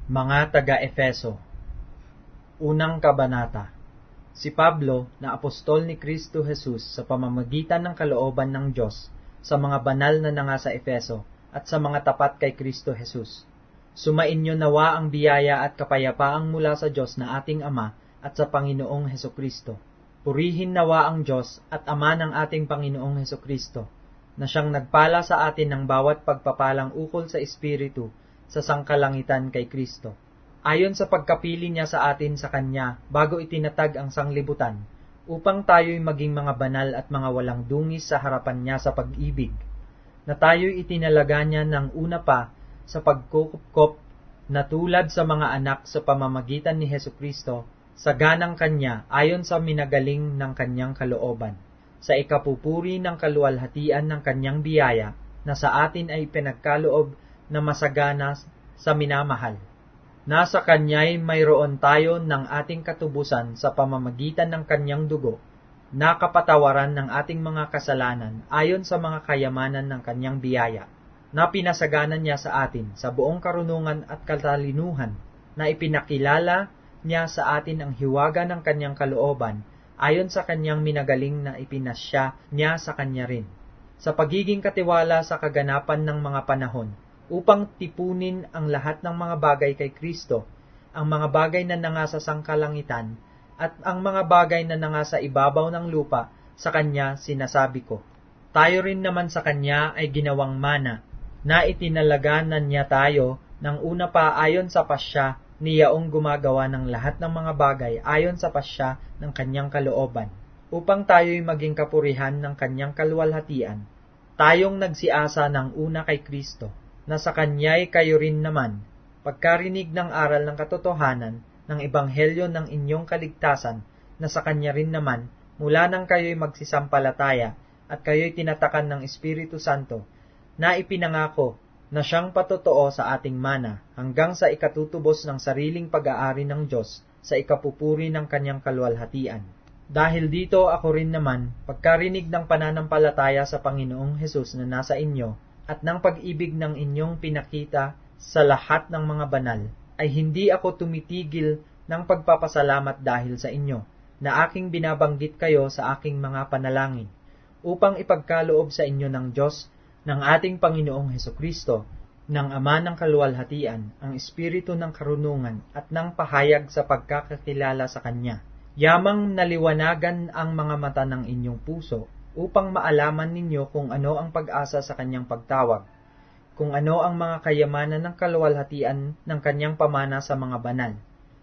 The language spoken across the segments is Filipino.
Mga taga-Efeso. Unang kabanata. Si Pablo, na apostol ni Kristo Jesus sa pamamagitan ng kalooban ng Diyos, sa mga banal na nangasa Efeso, at sa mga tapat kay Kristo Jesus. Sumainyo nawa ang biyaya at kapayapaang mula sa Diyos na ating Ama at sa Panginoong Hesukristo. Purihin nawa ang Diyos at Ama ng ating Panginoong Hesukristo, na siyang nagpala sa atin ng bawat pagpapalang ukol sa Espiritu, sa sangkalangitan kay Kristo, ayon sa pagkapili niya sa atin sa Kanya bago itinatag ang sanglibutan, upang tayo'y maging mga banal at mga walang dungis sa harapan niya sa pag-ibig, na tayo'y itinalaga niya ng una pa sa pagkukupkop na tulad sa mga anak sa pamamagitan ni Hesukristo, sa ganang Kanya ayon sa minagaling ng Kanyang kalooban, sa ikapupuri ng kaluwalhatian ng Kanyang biyaya, na sa atin ay pinagkaloob na masagana sa minamahal. Nasa Kanya'y mayroon tayo ng ating katubusan sa pamamagitan ng Kanyang dugo, na kapatawaran ng ating mga kasalanan ayon sa mga kayamanan ng Kanyang biyaya, na pinasaganan niya sa atin sa buong karunungan at katalinuhan, na ipinakilala niya sa atin ang hiwaga ng Kanyang kalooban ayon sa Kanyang minagaling na ipinasya niya sa Kanya rin, sa pagiging katiwala sa kaganapan ng mga panahon, upang tipunin ang lahat ng mga bagay kay Kristo, ang mga bagay na nangasa sangkalangitan, at ang mga bagay na nangasa ibabaw ng lupa, sa Kanya sinasabi ko. Tayo rin naman sa Kanya ay ginawang mana, na itinalaganan niya tayo ng una pa ayon sa pasya ni Yaong gumagawa ng lahat ng mga bagay ayon sa pasya ng Kanyang kalooban, upang tayo'y maging kapurihan ng Kanyang kaluwalhatian. Tayong nagsiasa ng una kay Kristo, na sa Kanya'y kayo rin naman, pagkarinig ng aral ng katotohanan, ng ebanghelyo ng inyong kaligtasan, na sa Kanya rin naman, mula nang kayo'y magsisampalataya, at kayo'y tinatakan ng Espiritu Santo, na ipinangako, na siyang patotoo sa ating mana, hanggang sa ikatutubos ng sariling pag-aari ng Diyos, sa ikapupuri ng Kanyang kaluwalhatian. Dahil dito ako rin naman, pagkarinig ng pananampalataya sa Panginoong Hesus na nasa inyo, at ng pag-ibig ng inyong pinakita sa lahat ng mga banal, ay hindi ako tumitigil ng pagpapasalamat dahil sa inyo, na aking binabanggit kayo sa aking mga panalangin, upang ipagkaloob sa inyo ng Diyos, ng ating Panginoong Hesukristo, ng Ama ng kaluwalhatian, ang Espiritu ng karunungan at ng pahayag sa pagkakakilala sa Kanya. Yamang naliwanagan ang mga mata ng inyong puso, upang maalaman ninyo kung ano ang pag-asa sa Kanyang pagtawag, kung ano ang mga kayamanan ng kaluwalhatian ng Kanyang pamana sa mga banal,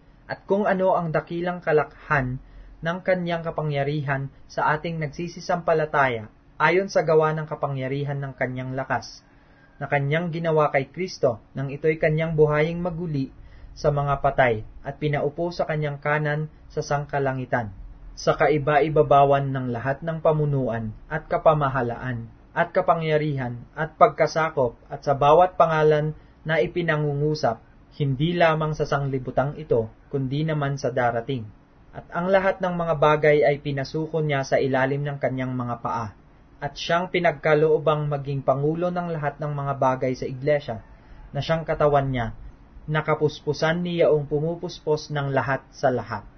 at kung ano ang dakilang kalakhan ng Kanyang kapangyarihan sa ating nagsisisampalataya, ayon sa gawa ng kapangyarihan ng Kanyang lakas, na Kanyang ginawa kay Kristo, nang ito'y Kanyang buhaying maguli sa mga patay, at pinaupo sa Kanyang kanan sa sangkalangitan, sa kaiba-ibabawan ng lahat ng pamunuan at kapamahalaan at kapangyarihan at pagkasakop at sa bawat pangalan na ipinangungusap, hindi lamang sa sanglibutang ito, kundi naman sa darating. At ang lahat ng mga bagay ay pinasuko niya sa ilalim ng Kanyang mga paa, at siyang pinagkaloobang maging pangulo ng lahat ng mga bagay sa iglesia, na siyang katawan niya, nakapuspusan niya ang pumupuspos ng lahat sa lahat.